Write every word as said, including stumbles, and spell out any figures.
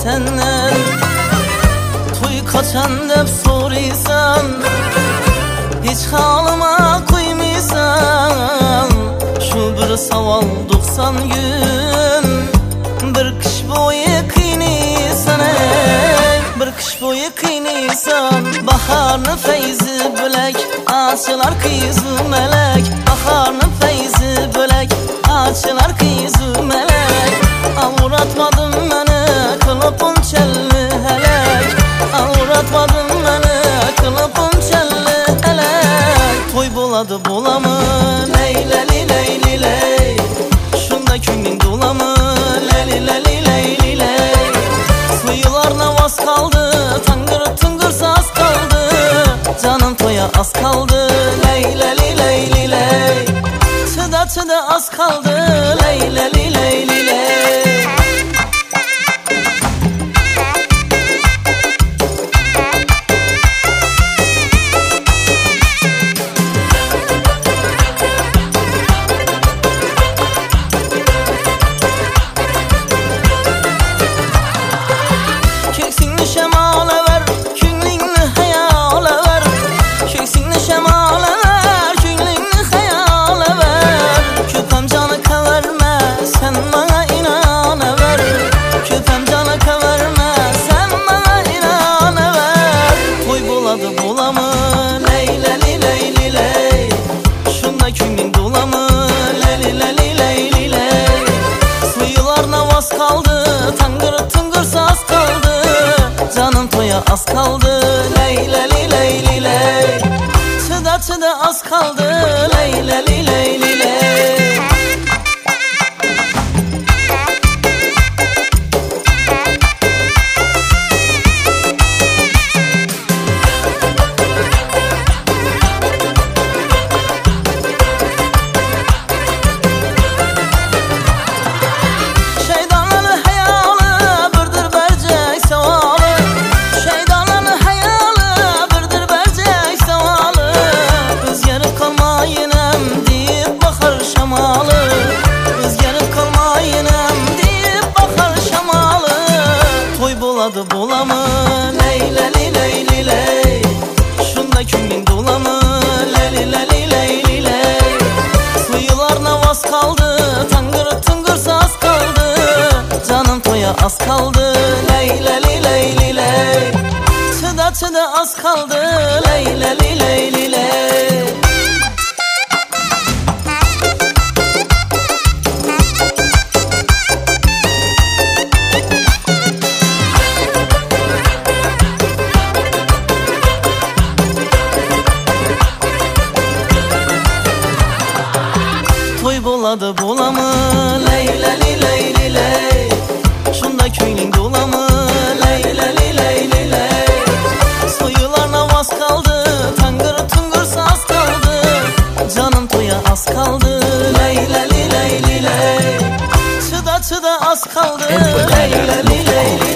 senden. Toy kaçan dep so'raysan, hiç halıma koymaysan. Şu bir savol doksan gün, bir kış bo'yi qiynaysan, bir kış bo'yi qiynaysan. Baharni feyzi bo'lak, açılar qiyizu melek. Baharni feyzi bo'lak, açılar qiyizu melek. Avratmadın meni qilib unchali helak, avratmadın meni qilib unchali helak. Toy bo'ladi bo'lamı leylali leyli ley, shunda ko'ngling to'lami leyli leyli leyli ley. Suyularına vaz kaldı, tangır tıngır saz kaldı, canım toya az kaldı leylali leyli ley. Çıda çıda az kaldı leylali leyli ley. Az kaldı leylali leyli ley, çıda çıda az kaldı leylali leyli ley. Bo'ladı bo'lamı leylali leyli ley, shunda ko'ngling to'lami leyli leyli leyli ley. Suyularına vaz kaldı, tangır tıngır saz kaldı, canım toya az kaldı leylali leyli ley. Çıda çıda az kaldı leylali leyli ley. Toy bo'ladı bo'lamı leylali leyli ley, shunda ko'ngling to'lami leylali leyli ley. Soyularına vaz kaldı, tangır tıngır saz kaldı, canım toya az kaldı leylali leyli ley. Çıda çıda az kaldı leylali leyli.